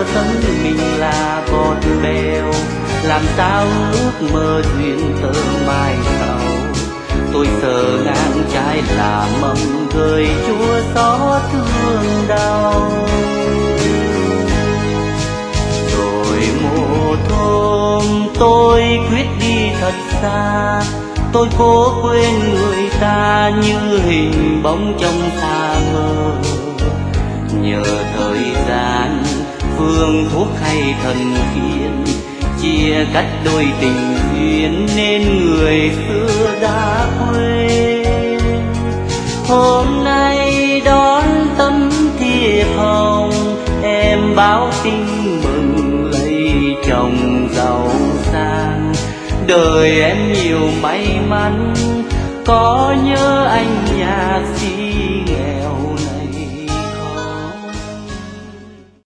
thân mình là cột bèo, làm sao ước mơ duyên tơ mai sau. Tôi sợ ngang trái là mầm gửi chúa xót thương đau. Rồi một hôm tôi quyết đi thật xa, tôi cố quên người ta như hình bóng trong xa mơ. Nhờ thời gian phương thuốc hay thần phiền, chia cách đôi tình duyên nên người xưa đã quên. Hôm nay đón tấm thiệp hồng, em báo tin mừng lấy chồng giàu sang. Đời em nhiều may mắn, có nhớ anh nhạc sĩ